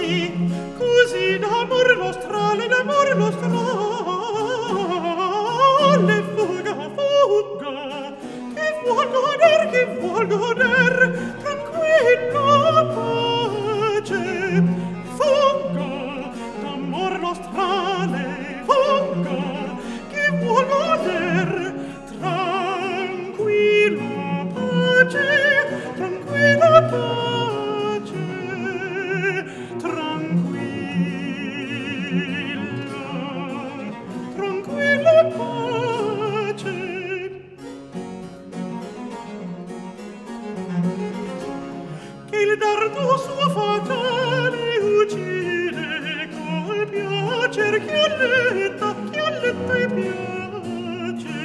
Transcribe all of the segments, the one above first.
così d'amor nostrale, fuga, fuga, che vuol goder, tranquilla pace, fuga, d'amor nostrale, fuga, che vuol goder, tranquilla pace, tranquilla pace, tranquilla pace. Che il dardo suo fatale uccide col piacer che alletta e piace.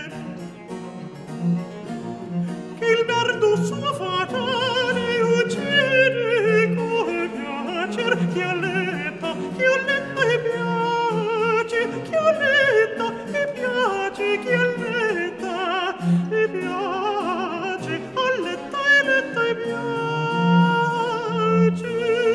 Che il dardo suo fatale uccide col piacer che alletta e piace, che alletta e piace, che alletta e piace, alletta e letta e piace.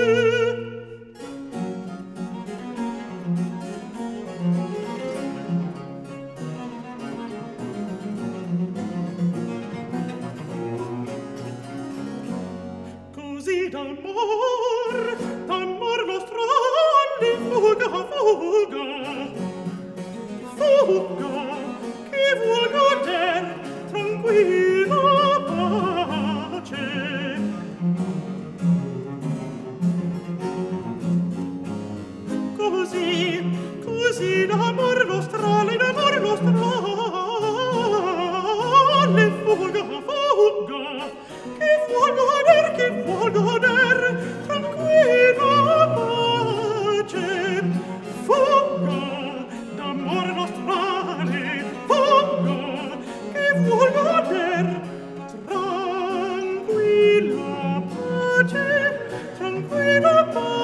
Così d'amor nostrale, fuga, fuga, fuga, che vuol goder, tranquilla pace. Così d'amor nostrale, fuga, fuga, che vuol goder, tranquilla pace, fuga, d'amor nostrale, fuga, che vuol goder, tranquilla pace, tranquilla pace.